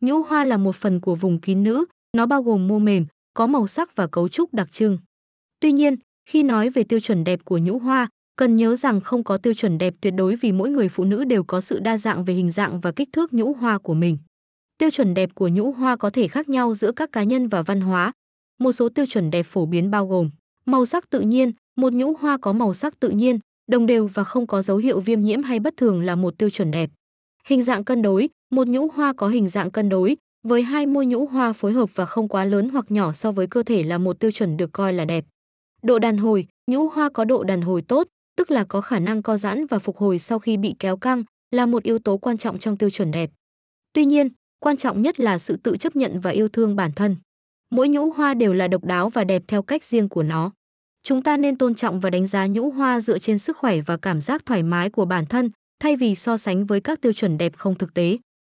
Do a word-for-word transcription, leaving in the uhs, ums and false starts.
Nhũ hoa là một phần của vùng kín nữ, nó bao gồm mô mềm, có màu sắc và cấu trúc đặc trưng. Tuy nhiên, khi nói về tiêu chuẩn đẹp của nhũ hoa, cần nhớ rằng không có tiêu chuẩn đẹp tuyệt đối vì mỗi người phụ nữ đều có sự đa dạng về hình dạng và kích thước nhũ hoa của mình. Tiêu chuẩn đẹp của nhũ hoa có thể khác nhau giữa các cá nhân và văn hóa. Một số tiêu chuẩn đẹp phổ biến bao gồm màu sắc tự nhiên, một nhũ hoa có màu sắc tự nhiên, đồng đều và không có dấu hiệu viêm nhiễm hay bất thường là một tiêu chuẩn đẹp. Hình dạng cân đối, một nhũ hoa có hình dạng cân đối, với hai môi nhũ hoa phối hợp và không quá lớn hoặc nhỏ so với cơ thể là một tiêu chuẩn được coi là đẹp. Độ đàn hồi, nhũ hoa có độ đàn hồi tốt, tức là có khả năng co giãn và phục hồi sau khi bị kéo căng, là một yếu tố quan trọng trong tiêu chuẩn đẹp. Tuy nhiên, quan trọng nhất là sự tự chấp nhận và yêu thương bản thân. Mỗi nhũ hoa đều là độc đáo và đẹp theo cách riêng của nó. Chúng ta nên tôn trọng và đánh giá nhũ hoa dựa trên sức khỏe và cảm giác thoải mái của bản thân, thay vì so sánh với các tiêu chuẩn đẹp không thực tế.